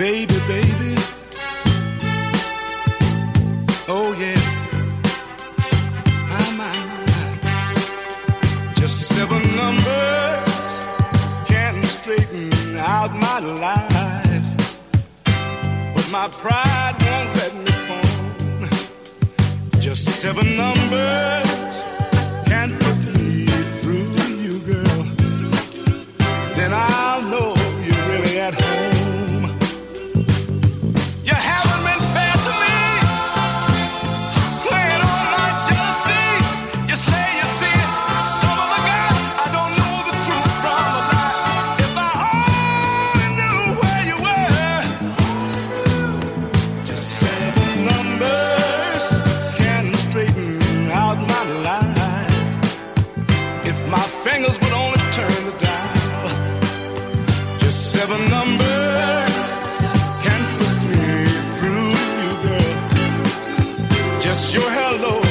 baby, baby. Oh yeah, my. Just 7 numbers can straighten out my life, but my pride won't let me phone. Just 7 numbers can put me through you, girl. Then I'll know you're really at home. You haven't been fair to me, playing on my jealousy. You say you see it, some of the guys, I don't know the truth from a lie. If I only knew where you were. Just 7 numbers can straighten out my life. If my fingers would only turn the dial. Just 7 numbers can put me through you, girl. Just your hello